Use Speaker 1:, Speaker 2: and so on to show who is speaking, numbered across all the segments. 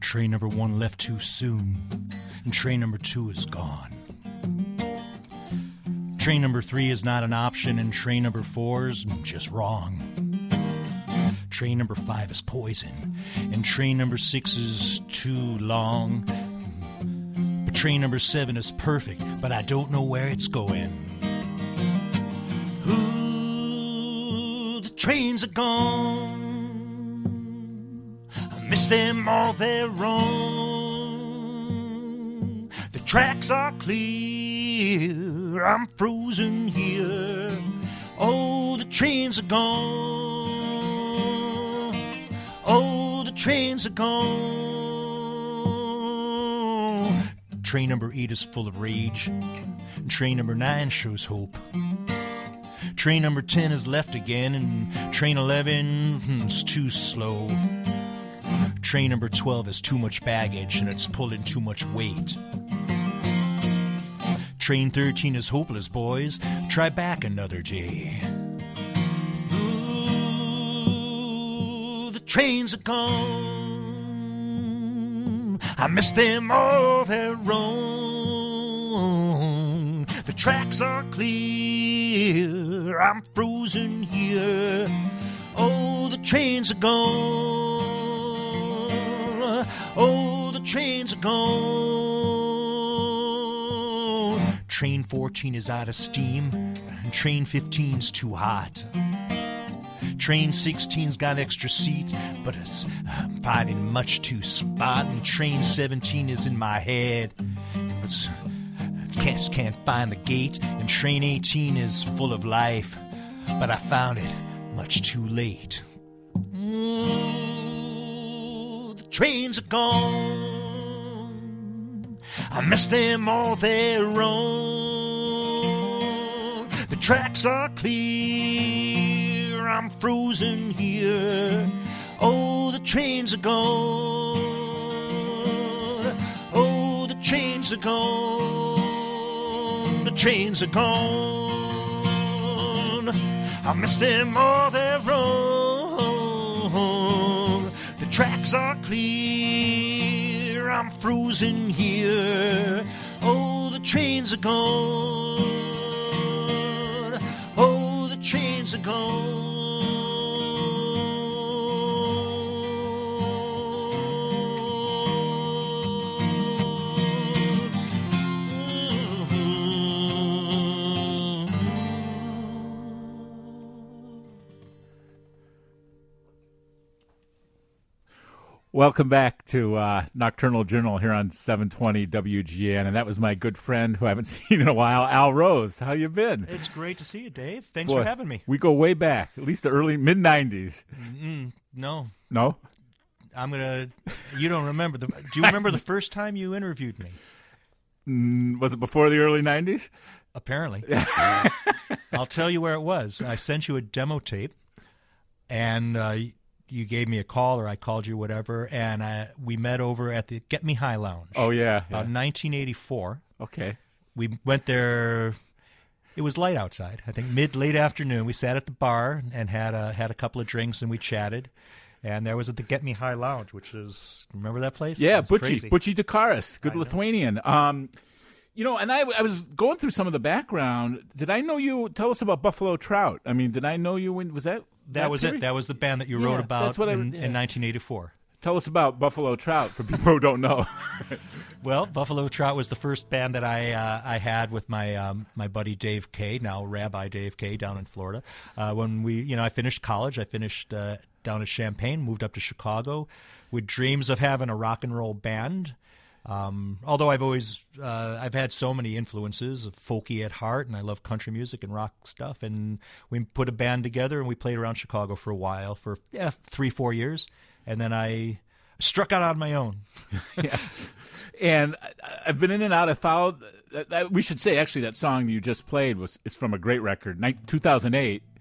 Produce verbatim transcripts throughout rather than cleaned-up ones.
Speaker 1: Train number one left too soon, and train number two is gone. Train number three is not an option, and train number four is just wrong. Train number five is poison, and train number six is too long. But train number seven is perfect, but I don't know where it's going. Ooh, the trains are gone. I miss them all, they're wrong. The tracks are clear, I'm frozen here. Oh, the trains are gone. Oh, the trains are gone. Train number eight is full of rage. Train number nine shows hope. Train number ten is left again, and train eleven is too slow. Train number twelve has too much baggage, and it's pulling too much weight. Train thirteen is hopeless, boys. Try back another day. Ooh, the trains are gone. I miss them all, they're wrong. The tracks are clear, I'm frozen here. Oh, the trains are gone. Oh, the trains are gone. Train fourteen is out of steam, and train fifteen's too hot. Train sixteen's got extra seats, but it's I'm finding much too spot. And train seventeen is in my head, but can't, can't find the gate. And train eighteen is full of life, but I found it much too late. Ooh, the trains are gone. I miss them all, they're wrong. The tracks are clear, I'm frozen here. Oh, the trains are gone. Oh, the trains are gone. The trains are gone. I miss them all, they're wrong. The tracks are clear, I'm frozen here. Oh, the trains are gone. Oh, the trains are gone.
Speaker 2: Welcome back to uh, Nocturnal Journal here on seven twenty W G N, and that was my good friend who I haven't seen in a while, Al Rose. How you been?
Speaker 1: It's great to see you, Dave. Thanks
Speaker 2: Boy,
Speaker 1: for having me.
Speaker 2: We go way back, at least the early mid nineties.
Speaker 1: Mm, no,
Speaker 2: No,
Speaker 1: I'm gonna. You don't remember the? Do you remember the first time you interviewed me?
Speaker 2: mm, was it before the early nineties?
Speaker 1: Apparently. I'll tell you where it was. I sent you a demo tape, and uh, you gave me a call, or I called you, whatever, and I, we met over at the Get Me High Lounge.
Speaker 2: Oh yeah,
Speaker 1: about
Speaker 2: yeah.
Speaker 1: nineteen eighty-four.
Speaker 2: Okay.
Speaker 1: We went there. It was light outside. I think mid late afternoon. We sat at the bar and had a had a couple of drinks, and we chatted. And there was at the Get Me High Lounge, which is, remember that place?
Speaker 2: Yeah,
Speaker 1: It's
Speaker 2: Butchie,
Speaker 1: crazy.
Speaker 2: Butchie DeCaris, good
Speaker 1: I know.
Speaker 2: Lithuanian. Um, you know, and I, I was going through some of the background. Did I know you? Tell us about Buffalo Trout. I mean, did I know you when, was that?
Speaker 1: That was
Speaker 2: period?
Speaker 1: it. That was the band that you
Speaker 2: Yeah,
Speaker 1: wrote about
Speaker 2: that's what I-
Speaker 1: in,
Speaker 2: yeah.
Speaker 1: in nineteen eighty-four.
Speaker 2: Tell us about Buffalo Trout for people who don't know.
Speaker 1: Well, Buffalo Trout was the first band that I uh, I had with my um, my buddy Dave Kay, now Rabbi Dave Kay, down in Florida. Uh, when we, you know, I finished college, I finished uh, down at Champaign, moved up to Chicago, with dreams of having a rock and roll band. Um, although I've always uh, I've had so many influences of folky at heart, and I love country music and rock stuff. And we put a band together, and we played around Chicago for a while, for yeah, three four years, and then I struck out on my own.
Speaker 2: Yeah. And I- I've been in and out. I followed. Uh, uh, we should say actually that song you just played was it's from a great record, ni- two thousand eight.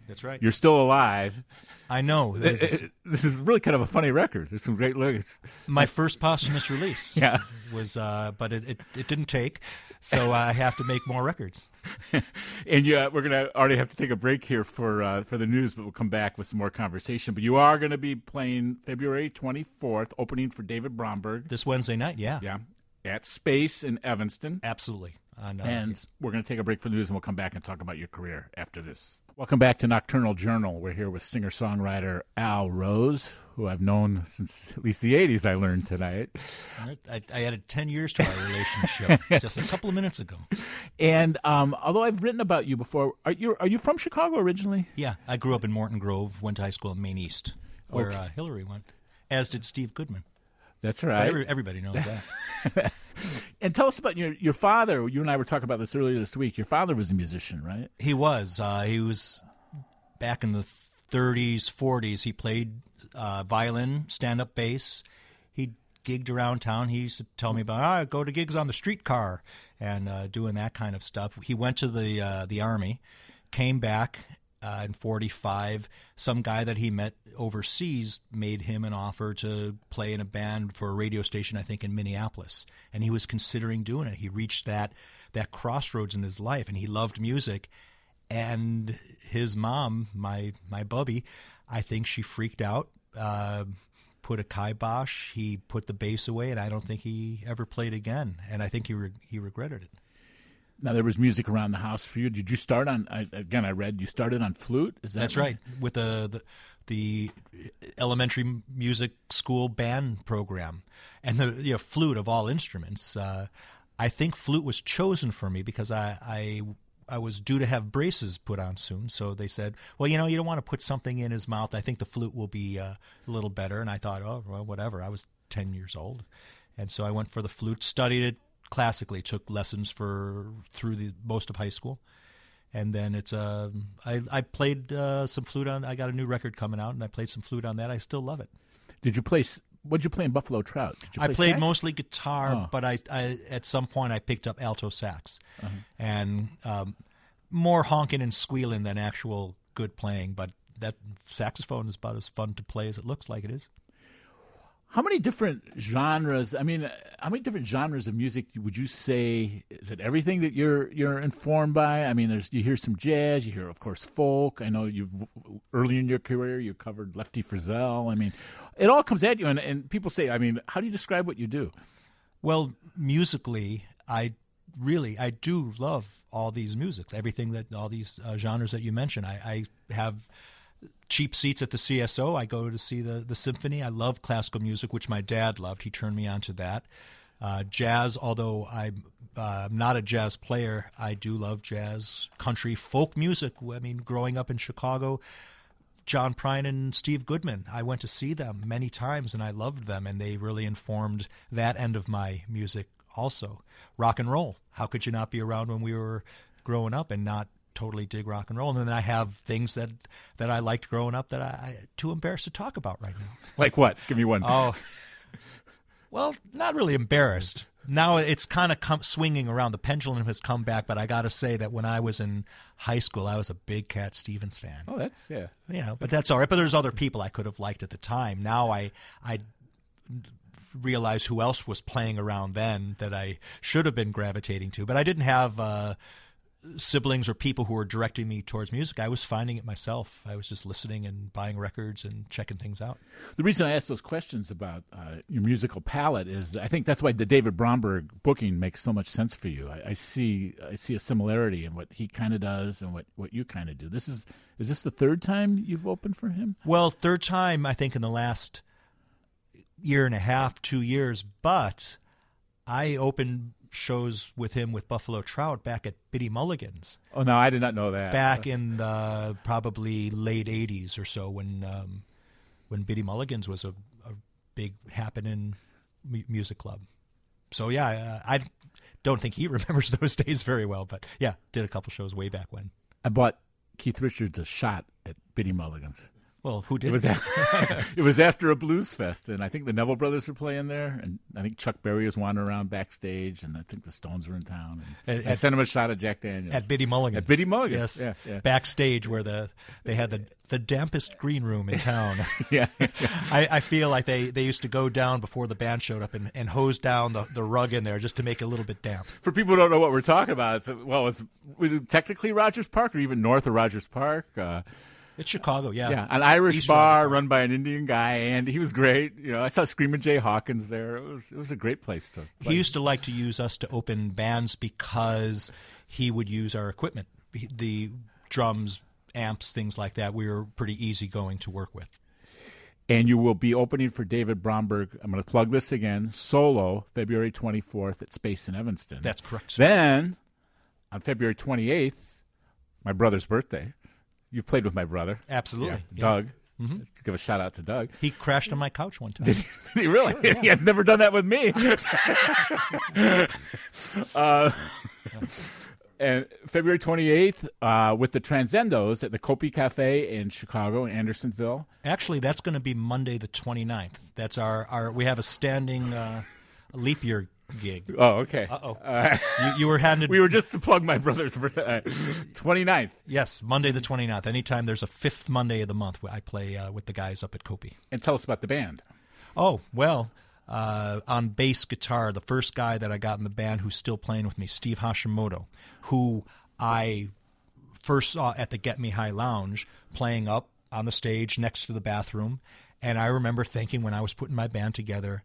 Speaker 1: That's right.
Speaker 2: You're still alive.
Speaker 1: I know. This is,
Speaker 2: This is really kind of a funny record. There's some great lyrics.
Speaker 1: my first posthumous release.
Speaker 2: Yeah.
Speaker 1: Was, uh, but it, it, it didn't take, so I have to make more records.
Speaker 2: And yeah, we're gonna already have to take a break here for uh, for the news, but we'll come back with some more conversation. But you are going to be playing February twenty-fourth, opening for David Bromberg.
Speaker 1: This Wednesday night, yeah.
Speaker 2: Yeah, at Space in Evanston.
Speaker 1: Absolutely. On, uh,
Speaker 2: And we're going to take a break for the news, and we'll come back and talk about your career after this. Welcome back to Nocturnal Journal. We're here with singer-songwriter Al Rose, who I've known since at least the eighties, I learned tonight.
Speaker 1: I, I added ten years to our relationship just a couple of minutes ago.
Speaker 2: And um, although I've written about you before, are you are you from Chicago originally?
Speaker 1: Yeah, I grew up in Morton Grove, went to high school in Maine East, where
Speaker 2: Okay.
Speaker 1: uh, Hillary went, as did Steve Goodman.
Speaker 2: That's
Speaker 1: But
Speaker 2: right.
Speaker 1: every, everybody knows that.
Speaker 2: And tell us about your your father. You and I were talking about this earlier this week. Your father was a musician, right?
Speaker 1: He was. Uh, he was back in the thirties, forties. He played uh, violin, stand-up bass. He gigged around town. He used to tell me about, ah, go to gigs on the streetcar and uh, doing that kind of stuff. He went to the uh, the Army, came back uh, in forty-five. Some guy that he met overseas made him an offer to play in a band for a radio station, I think, in Minneapolis. And he was considering doing it. He reached that that crossroads in his life, and he loved music. And his mom, my my bubby, I think she freaked out, uh, put a kibosh. He put the bass away, and I don't think he ever played again. And I think he re- he regretted it.
Speaker 2: Now, there was music around the house for you. Did you start on, I, again, I read you started on flute? Is that
Speaker 1: That's right. With the, the the elementary music school band program, and the you know, flute of all instruments. Uh, I think flute was chosen for me because I, I I was due to have braces put on soon. So they said, well, you know, you don't want to put something in his mouth. I think the flute will be uh, a little better. And I thought, oh, well, whatever. I was ten years old, and so I went for the flute, studied it classically, took lessons for through the most of high school. And then it's uh, I, I played uh, some flute on. I got a new record coming out, and I played some flute on that. I still love it.
Speaker 2: Did you play, what did you play in Buffalo Trout? Did you
Speaker 1: I
Speaker 2: play
Speaker 1: played
Speaker 2: sax?
Speaker 1: mostly guitar,
Speaker 2: Oh.
Speaker 1: but I, I at some point I picked up alto sax,
Speaker 2: Uh-huh.
Speaker 1: and um, more honking and squealing than actual good playing. But that saxophone is about as fun to play as it looks like it is.
Speaker 2: How many different genres, I mean, how many different genres of music would you say, is it everything that you're you're informed by? I mean, there's you hear some jazz, you hear, of course, folk. I know you early in your career, you covered Lefty Frizzell. I mean, it all comes at you, and, and people say, I mean, how do you describe what you do?
Speaker 1: Well, musically, I really, I do love all these musics, everything that, all these uh, genres that you mentioned. I, I have cheap seats at the C S O. I go to see the, the symphony. I love classical music, which my dad loved. He turned me on to that. Uh, jazz, although I'm uh, not a jazz player, I do love jazz, country, folk music. I mean, growing up in Chicago, John Prine and Steve Goodman, I went to see them many times, and I loved them, and they really informed that end of my music also. Rock and roll. How could you not be around when we were growing up and not totally dig rock and roll? And then I have things that, that I liked growing up that I, I too embarrassed to talk about right now.
Speaker 2: Like what? Give me one.
Speaker 1: Oh, well, not really embarrassed. Now it's kind of come, swinging around. The pendulum has come back, but I got to say that when I was in high school, I was a big Cat Stevens fan.
Speaker 2: Oh, that's, yeah.
Speaker 1: You know, but that's all right. But there's other people I could have liked at the time. Now I I realize who else was playing around then that I should have been gravitating to. But I didn't have uh, siblings or people who were directing me towards music. I was finding it myself. I was just listening and buying records and checking things out.
Speaker 2: The reason I ask those questions about uh, your musical palette is I think that's why the David Bromberg booking makes so much sense for you. I, I see I see a similarity in what he kind of does and what, what you kind of do. This is is this the third time you've opened for him?
Speaker 1: Well, third time, I think, in the last year and a half, two years. But I opened shows with him with Buffalo Trout back at Biddy Mulligan's.
Speaker 2: Oh, no, I did not know that.
Speaker 1: Back in the probably late eighties or so, when um, when Biddy Mulligan's was a, a big happening mu- music club. So yeah, I, I don't think he remembers those days very well, but yeah, did a couple shows way back when.
Speaker 2: I bought Keith Richards a shot at Biddy Mulligan's.
Speaker 1: Well, who did?
Speaker 2: It was after, it was after a blues fest, and I think the Neville Brothers were playing there, and I think Chuck Berry was wandering around backstage, and I think the Stones were in town. And
Speaker 1: At-
Speaker 2: I sent him a shot of Jack Daniels
Speaker 1: At Biddy Mulligan.
Speaker 2: At Biddy Mulligan,
Speaker 1: Yes.
Speaker 2: yeah, yeah.
Speaker 1: Backstage where the they had the the dampest green room in town.
Speaker 2: yeah.
Speaker 1: I, I feel like they, they used to go down before the band showed up and, and hose down the, the rug in there just to make it a little bit damp.
Speaker 2: For people who don't know what we're talking about, it's, well, it's was it technically Rogers Park, or even north of Rogers Park. Uh,
Speaker 1: It's Chicago, yeah.
Speaker 2: Yeah, an Irish
Speaker 1: East
Speaker 2: bar
Speaker 1: Rogers Park.
Speaker 2: run by an Indian guy, and he was great. You know, I saw Screamin' Jay Hawkins there. It was it was a great place to play.
Speaker 1: He used to like to use us to open bands because he would use our equipment, the drums, amps, things like that. We were pretty easygoing to work with.
Speaker 2: And you will be opening for David Bromberg. I'm going to plug this again. Solo, February twenty-fourth at Space in Evanston.
Speaker 1: That's correct, sir.
Speaker 2: Then, on February twenty-eighth, my brother's birthday. You've played with my brother.
Speaker 1: Absolutely.
Speaker 2: Yeah,
Speaker 1: Yeah.
Speaker 2: Doug. Mm-hmm. Give a shout out to Doug.
Speaker 1: He crashed on my couch one time.
Speaker 2: Did he, did he really? Yeah. He has never done that with me. uh, and February twenty-eighth, uh, with the Transcendos at the Kopi Cafe in Chicago, in Andersonville.
Speaker 1: Actually, that's going to be Monday the twenty-ninth. That's our, our we have a standing uh, leap year gig.
Speaker 2: Oh, okay.
Speaker 1: Uh-oh.
Speaker 2: Uh,
Speaker 1: You, you were handed...
Speaker 2: we were just to plug my brother's birthday. Uh, twenty-ninth.
Speaker 1: Yes, Monday the twenty-ninth. Anytime there's a fifth Monday of the month, I play uh, with the guys up at Kopi.
Speaker 2: And tell us about the band.
Speaker 1: Oh, well, uh, on bass guitar, the first guy that I got in the band who's still playing with me, Steve Hashimoto, who I first saw at the Get Me High Lounge playing up on the stage next to the bathroom. And I remember thinking when I was putting my band together,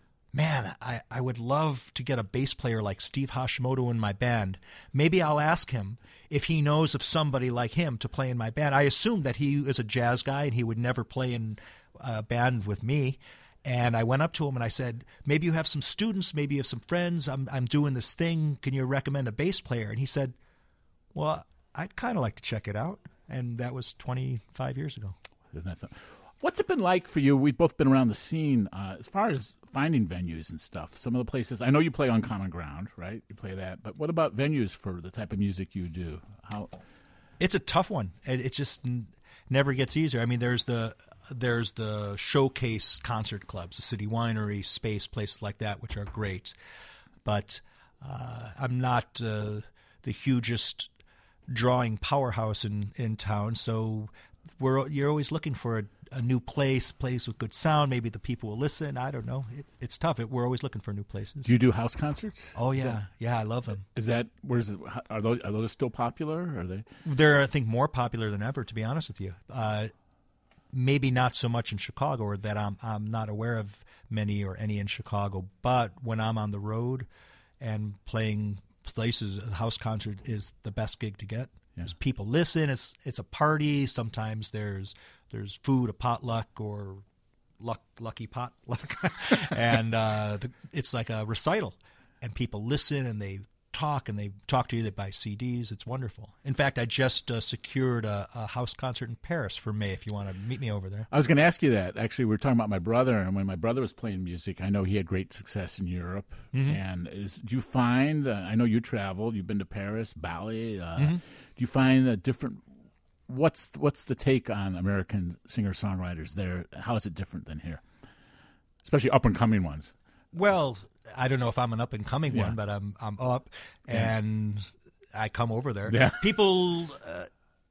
Speaker 1: man, I, I would love to get a bass player like Steve Hashimoto in my band. Maybe I'll ask him if he knows of somebody like him to play in my band. I assumed that he is a jazz guy and he would never play in a band with me. And I went up to him and I said, maybe you have some students, maybe you have some friends. I'm I'm doing this thing. Can you recommend a bass player? And he said, well, I'd kind of like to check it out. And that was twenty-five years ago.
Speaker 2: Isn't that something? What's it been like for you? We've both been around the scene uh, as far as finding venues and stuff. Some of the places, I know you play on Common Ground, right? You play that. But what about venues for the type of music you do? How?
Speaker 1: It's a tough one. It, it just n- never gets easier. I mean, there's the there's the showcase concert clubs, the City Winery, Space, places like that, which are great. But uh, I'm not uh, the hugest drawing powerhouse in, in town, so we're you're always looking for a, a new place, place with good sound. Maybe the people will listen. I don't know. It, it's tough. It, we're always looking for new places.
Speaker 2: Do you do house concerts?
Speaker 1: Oh yeah,
Speaker 2: that,
Speaker 1: yeah, I love them.
Speaker 2: Is that where's it, are those are those still popular? Or are they?
Speaker 1: They're I think more popular than ever. To be honest with you, uh, maybe not so much in Chicago, or that I'm I'm not aware of many or any in Chicago. But when I'm on the road and playing places, a house concert is the best gig to get.
Speaker 2: Yeah.
Speaker 1: People listen. It's it's a party. Sometimes there's there's food, a potluck, or luck, lucky potluck, and uh, the, it's like a recital. And people listen and they talk and they talk to you. They buy C Ds. It's wonderful. In fact, I just uh, secured a, a house concert in Paris for May. If you want to meet me over there.
Speaker 2: I was going to ask you that. Actually, we were talking about my brother, and when my brother was playing music, I know he had great success in Europe. Mm-hmm. And is do you find? Uh, I know you traveled. You've been to Paris, Bali. Uh, mm-hmm. Do you find a different? What's what's the take on American singer songwriters there? How is it different than here, especially up and coming ones?
Speaker 1: Well, I don't know if I'm an up and coming
Speaker 2: yeah.
Speaker 1: one, but I'm I'm up, yeah. and I come over there.
Speaker 2: Yeah.
Speaker 1: People, uh,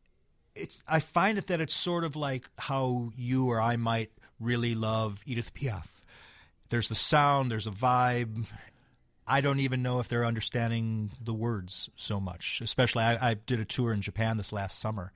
Speaker 1: it's I find it that it's sort of like how you or I might really love Edith Piaf. There's the sound, there's a vibe. I don't even know if they're understanding the words so much. Especially, I, I did a tour in Japan this last summer,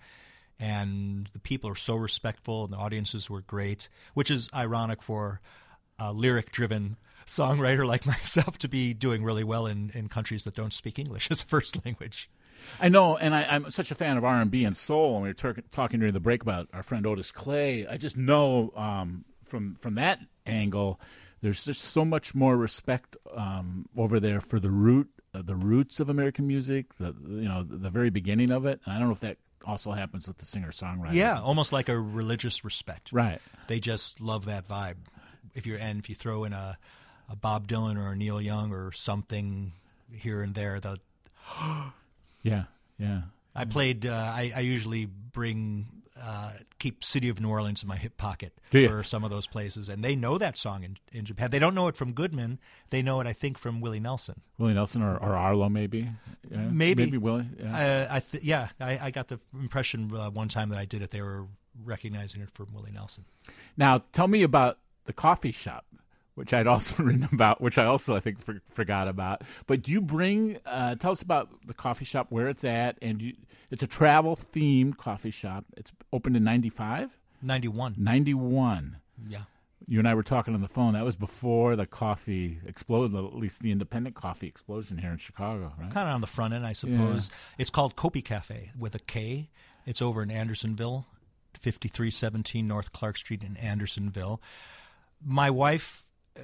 Speaker 1: and the people are so respectful, and the audiences were great, which is ironic for a lyric-driven songwriter like myself to be doing really well in, in countries that don't speak English as a first language.
Speaker 2: I know, and I, I'm such a fan of R and B and soul, and we were ter- talking during the break about our friend Otis Clay. I just know um, from from that angle, there's just so much more respect um, over there for the root, uh, the roots of American music, the you know the, the very beginning of it. And I don't know if that also happens with the singer-songwriters.
Speaker 1: Yeah, almost like a religious respect.
Speaker 2: Right.
Speaker 1: They just love that vibe. If you're and if you throw in a, a Bob Dylan or a Neil Young or something here and there, the
Speaker 2: yeah, yeah.
Speaker 1: I played. Uh, I, I usually bring uh, keep City of New Orleans in my hip pocket
Speaker 2: Do
Speaker 1: for
Speaker 2: you?
Speaker 1: some of those places. And they know that song in, in Japan. They don't know it from Goodman. They know it, I think, from Willie Nelson.
Speaker 2: Willie Nelson or, or Arlo, maybe. Yeah.
Speaker 1: Maybe.
Speaker 2: Maybe Willie. Yeah.
Speaker 1: Uh, I th- yeah, I, I got the impression uh, one time that I did it, they were recognizing it from Willie Nelson.
Speaker 2: Now, tell me about the coffee shop, which I'd also written about, which I also, I think, for, forgot about. But do you bring, uh, tell us about the coffee shop, where it's at, and you, it's a travel-themed coffee shop. It's opened in ninety-five?
Speaker 1: ninety-one.
Speaker 2: ninety-one.
Speaker 1: Yeah.
Speaker 2: You and I were talking on the phone. That was before the coffee exploded, at least the independent coffee explosion here in Chicago, right?
Speaker 1: Kind of on the front end, I suppose. It's called Kopi Cafe with a K. It's over in Andersonville, fifty-three seventeen North Clark Street in Andersonville. My wife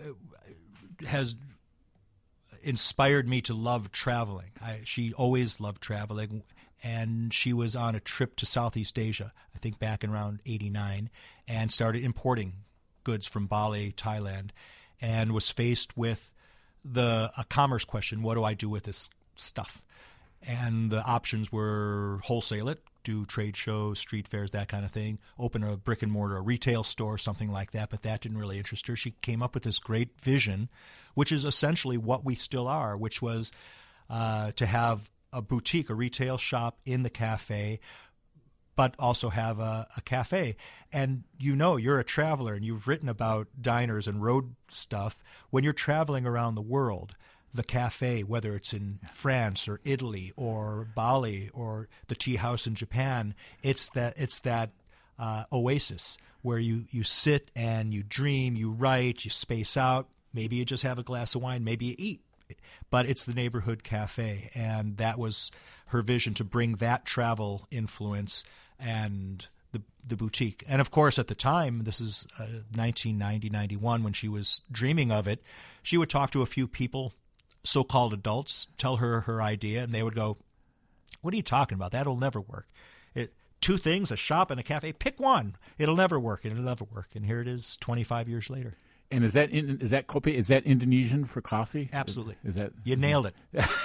Speaker 1: has inspired me to love traveling. I, she always loved traveling, and she was on a trip to Southeast Asia, I think back in around eighty-nine, and started importing goods from Bali, Thailand, and was faced with the a commerce question: what do I do with this stuff? And the options were wholesale it, do trade shows, street fairs, that kind of thing, open a brick and mortar, a retail store, something like that, but that didn't really interest her. She came up with this great vision, which is essentially what we still are, which was uh, to have a boutique, a retail shop in the cafe, but also have a, a cafe. And you know, you're a traveler and you've written about diners and road stuff. When you're traveling around the world, the cafe, whether it's in France or Italy or Bali or the tea house in Japan, it's that it's that uh, oasis where you, you sit and you dream, you write, you space out. Maybe you just have a glass of wine, maybe you eat. But it's the neighborhood cafe, and that was her vision, to bring that travel influence and the the boutique. And of course, at the time, this is uh, nineteen ninety, ninety-one, when she was dreaming of it, she would talk to a few people, so-called adults, tell her her idea, and they would go, what are you talking about? That'll never work. It, two things, a shop and a cafe, pick one. It'll never work, and it'll never work. And here it is twenty-five years later.
Speaker 2: And is that in, is that kopi? Is that Indonesian for coffee?
Speaker 1: Absolutely.
Speaker 2: Is, is that
Speaker 1: you nailed it?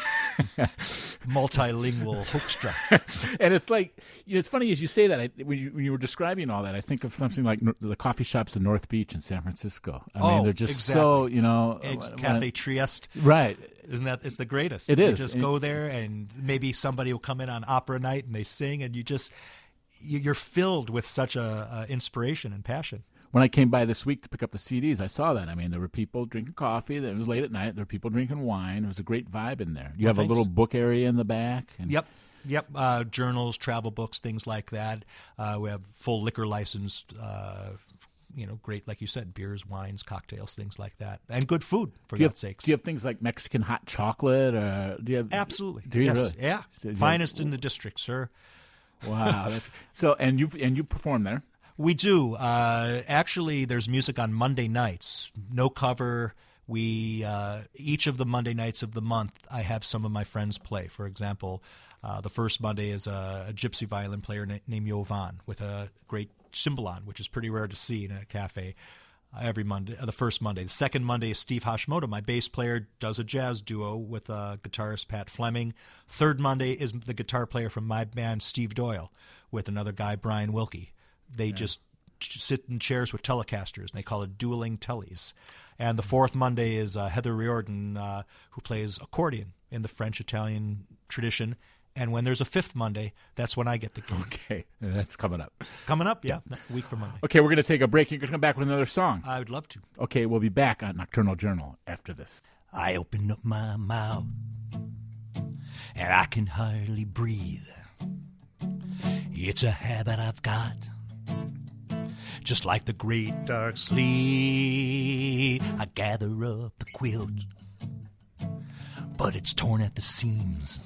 Speaker 1: Multilingual hoekstra.
Speaker 2: And it's like, you know, it's funny as you say that. I, when, you, when you were describing all that, I think of something like no, the coffee shops in North Beach in San Francisco. I
Speaker 1: oh,
Speaker 2: mean, they're just
Speaker 1: exactly.
Speaker 2: so, you know,
Speaker 1: Eggs,
Speaker 2: when
Speaker 1: Cafe
Speaker 2: I,
Speaker 1: Trieste.
Speaker 2: right?
Speaker 1: Isn't that, it's the greatest.
Speaker 2: It
Speaker 1: you
Speaker 2: is.
Speaker 1: just
Speaker 2: and,
Speaker 1: go there, and maybe somebody will come in on opera night and they sing, and you just you're filled with such a, a inspiration and passion.
Speaker 2: When I came by this week to pick up the C Ds, I saw that. I mean, there were people drinking coffee. It was late at night. There were people drinking wine. There was a great vibe in there. You
Speaker 1: well,
Speaker 2: have
Speaker 1: thanks.
Speaker 2: a little book area in the back. And
Speaker 1: Yep. Yep. Uh, journals, travel books, things like that. Uh, we have full liquor licensed, uh, you know, great, like you said, beers, wines, cocktails, things like that. And good food, for
Speaker 2: do you
Speaker 1: God's
Speaker 2: have,
Speaker 1: sakes.
Speaker 2: Do you have things like Mexican hot chocolate? Or do you have,
Speaker 1: Absolutely.
Speaker 2: Do you
Speaker 1: yes.
Speaker 2: really?
Speaker 1: Yeah.
Speaker 2: So,
Speaker 1: Finest in the district, sir.
Speaker 2: Wow. That's so. And you and you perform there.
Speaker 1: We do. Uh, actually, there's music on Monday nights. No cover. We uh, each of the Monday nights of the month, I have some of my friends play. For example, uh, the first Monday is a, a gypsy violin player na- named Jovan with a great cymbalon, which is pretty rare to see in a cafe. Uh, every Monday, uh, the first Monday. The second Monday is Steve Hashimoto, my bass player, does a jazz duo with uh, guitarist Pat Fleming. Third Monday is the guitar player from my band, Steve Doyle, with another guy, Brian Wilkie. They yeah. just sit in chairs with Telecasters, and they call it dueling tellies. And the fourth Monday is uh, Heather Riordan, uh, who plays accordion in the French-Italian tradition. And when there's a fifth Monday, that's when I get the gig.
Speaker 2: Okay, that's coming up.
Speaker 1: Coming up, yeah, a week from Monday.
Speaker 2: Okay, we're going to take a break. You're going to come back with another song.
Speaker 1: I would love to.
Speaker 2: Okay, we'll be back on Nocturnal Journal after this.
Speaker 1: I open up my mouth, and I can hardly breathe. It's a habit I've got, just like the great dark sleep. I gather up the quilt, but it's torn at the seams.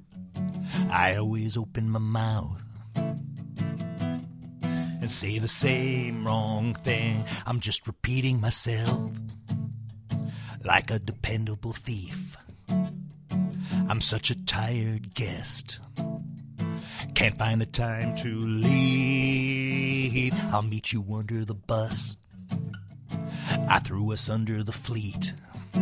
Speaker 1: I always open my mouth and say the same wrong thing. I'm just repeating myself like a dependable thief. I'm such a tired guest, can't find the time to leave. I'll meet you under the bus. I threw us under the fleet.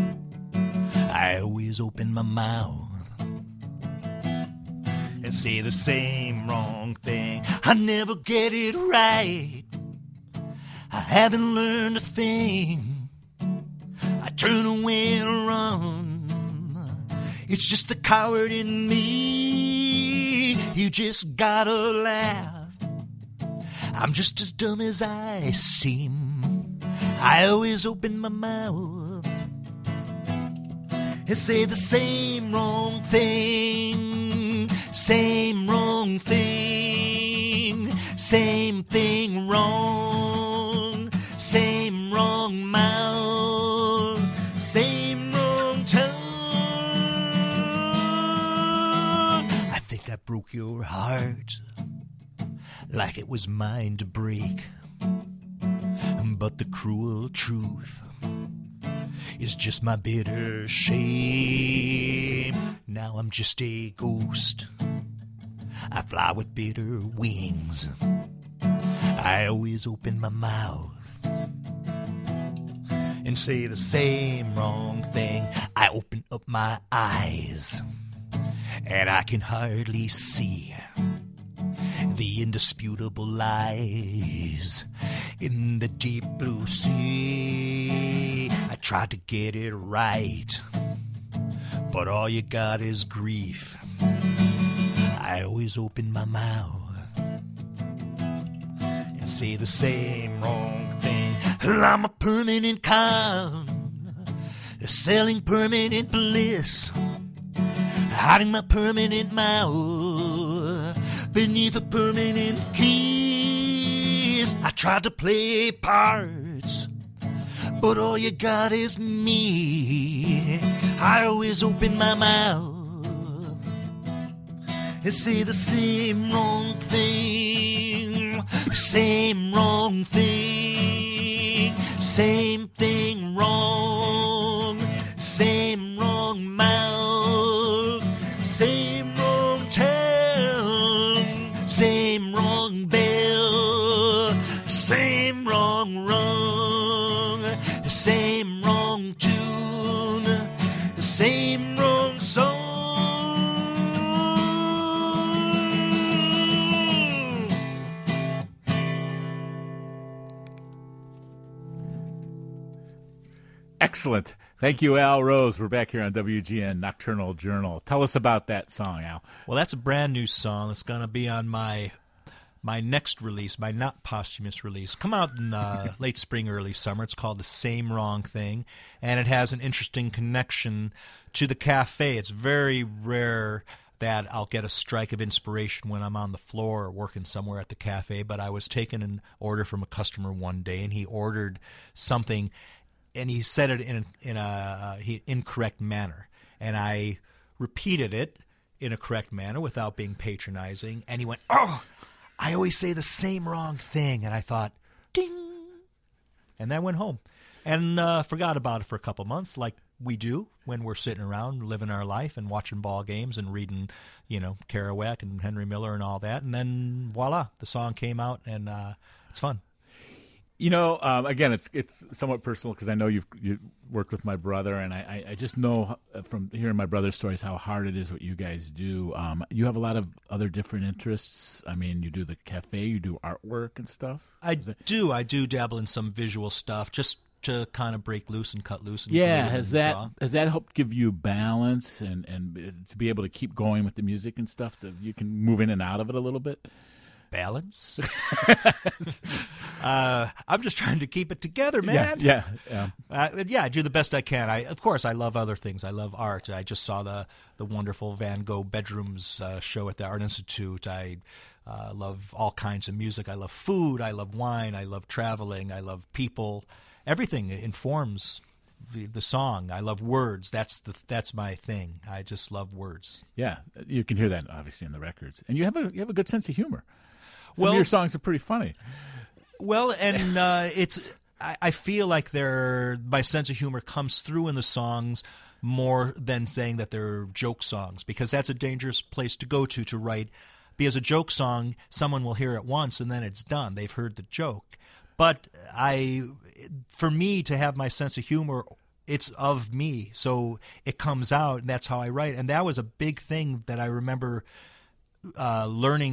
Speaker 1: I always open my mouth and say the same wrong thing. I never get it right. I haven't learned a thing. I turn away and run. It's just the coward in me. You just gotta laugh. I'm just as dumb as I seem. I always open my mouth and say the same wrong thing. Same wrong thing. Same thing wrong. Same wrong mouth. Same wrong tongue. I think I broke your heart like it was mine to break. But the cruel truth is just my bitter shame. Now I'm just a ghost. I fly with bitter wings. I always open my mouth and say the same wrong thing. I open up my eyes and I can hardly see the indisputable lies in the deep blue sea. I tried to get it right, but all you got is grief. I always open my mouth and say the same wrong thing. I'm a permanent con, selling permanent bliss, hiding my permanent mouth beneath a permanent kiss. I tried to play parts, but all you got is me. I always open my mouth and say the same wrong thing. Same wrong thing. Same thing wrong. Same wrong mouth. Same wrong tongue. Same wrong bell. Same wrong rung. Same wrong tune. Same wrong song.
Speaker 2: Excellent. Thank you, Al Rose. We're back here on W G N Nocturnal Journal. Tell us about that song, Al.
Speaker 1: Well, that's a brand new song. It's going to be on my my next release, my not posthumous release. Come out in uh, late spring, early summer. It's called The Same Wrong Thing, and it has an interesting connection to the cafe. It's very rare that I'll get a strike of inspiration when I'm on the floor or working somewhere at the cafe, but I was taking an order from a customer one day, and he ordered something, and he said it in, in a uh, he, incorrect manner, and I repeated it in a correct manner without being patronizing, and he went, "Oh, I always say the same wrong thing." And I thought, ding, and then I went home and uh, forgot about it for a couple months, like we do when we're sitting around living our life and watching ball games and reading, you know, Kerouac and Henry Miller and all that. And then voila, the song came out, and uh, it's fun.
Speaker 2: You know, um, again, it's it's somewhat personal because I know you've you worked with my brother, and I, I just know from hearing my brother's stories how hard it is what you guys do. Um, you have a lot of other different interests. I mean, you do the cafe, you do artwork and stuff.
Speaker 1: I do. I do dabble in some visual stuff just to kind of break loose and cut loose. And
Speaker 2: yeah, has that
Speaker 1: draw.
Speaker 2: has that helped give you balance and, and to be able to keep going with the music and stuff? To, you can move in and out of it a little bit?
Speaker 1: Balance. uh, I'm just trying to keep it together, man.
Speaker 2: Yeah, yeah, yeah.
Speaker 1: Uh, yeah, I do the best I can. I, of course, I love other things. I love art. I just saw the the wonderful Van Gogh Bedrooms uh, show at the Art Institute. I uh, love all kinds of music. I love food. I love wine. I love traveling. I love people. Everything informs the, the song. I love words. That's the that's my thing. I just love words.
Speaker 2: Yeah, you can hear that obviously in the records, and you have a you have a good sense of humor. Some
Speaker 1: well,
Speaker 2: of your songs are pretty funny.
Speaker 1: Well, and uh, it's I, I feel like they're my sense of humor comes through in the songs more than saying that they're joke songs, because that's a dangerous place to go to to write. Because a joke song, someone will hear it once and then it's done. They've heard the joke. But I, for me to have my sense of humor, it's of me, so it comes out, and that's how I write. And that was a big thing that I remember uh, learning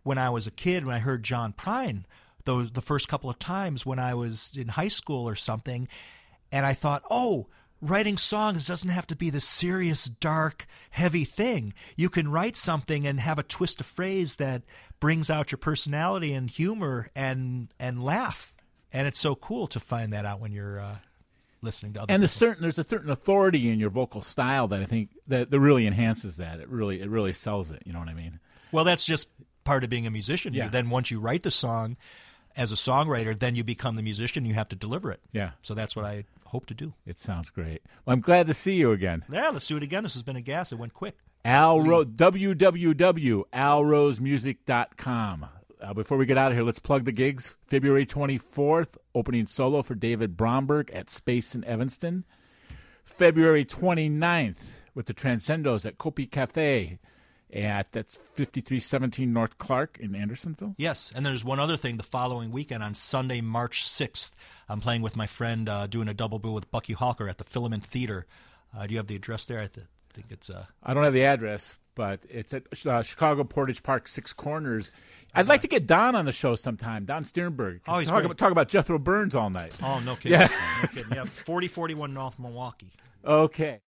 Speaker 1: when I was a kid, when I heard John Prine, those the first couple of times when I was in high school or something, and I thought, oh, writing songs doesn't have to be this serious, dark, heavy thing. You can write something and have a twist of phrase that brings out your personality and humor and and laugh. And it's so cool to find that out when you're uh, listening to other
Speaker 2: and
Speaker 1: people.
Speaker 2: the certain there's a certain authority in your vocal style that I think that, that really enhances that. It really it really sells it. You know what I mean?
Speaker 1: Well, that's just part of being a musician.
Speaker 2: Yeah.
Speaker 1: Then once you write the song as a songwriter, then you become the musician. You have to deliver it.
Speaker 2: Yeah.
Speaker 1: So that's what I hope to do.
Speaker 2: It sounds great. Well, I'm glad to see you again.
Speaker 1: Yeah, let's do it again. This has been a gas. It went quick.
Speaker 2: Al Rose, w w w dot al rose music dot com. Uh, before we get out of here, let's plug the gigs. February twenty-fourth, opening solo for David Bromberg at Space in Evanston. February twenty-ninth with the Transcendos at Kopi Cafe. At that's fifty-three seventeen North Clark in Andersonville.
Speaker 1: Yes, and there's one other thing. The following weekend on Sunday, March sixth, I'm playing with my friend uh, doing a double bill with Bucky Hawker at the Filament Theater. Uh, do you have the address there? I th- think it's... Uh...
Speaker 2: I don't have the address, but it's at uh, Chicago Portage Park, Six Corners. I'd like to get Don on the show sometime, Don Sternberg.
Speaker 1: Oh, he's
Speaker 2: talk
Speaker 1: great.
Speaker 2: about, talk about Jethro Burns all night.
Speaker 1: Oh, no kidding.
Speaker 2: Yeah.
Speaker 1: No kidding. Yeah, forty forty-one North Milwaukee.
Speaker 2: Okay.